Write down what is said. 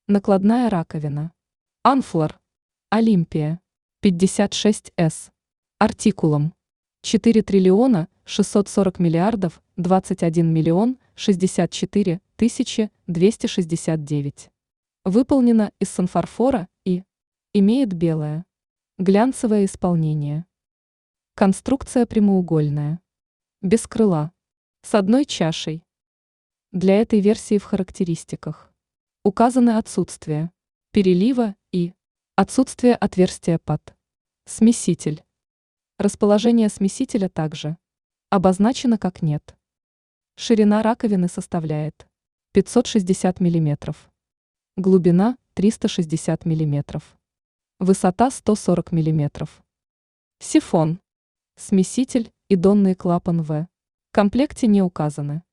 Накладная раковина. Анфлор. Олимпия. 56С. Артикулом. 4 триллиона 640 миллиардов 21 миллион 64 тысячи 269. Выполнена из санфарфора и имеет белое глянцевое исполнение. Конструкция прямоугольная. Без крыла. С одной чашей. Для этой версии в характеристиках указаны отсутствие перелива и отсутствие отверстия под смеситель. Расположение смесителя также обозначено как нет. Ширина раковины составляет 560 мм. Глубина 360 мм. Высота 140 мм. Сифон. Смеситель и донный клапан В комплекте не указаны.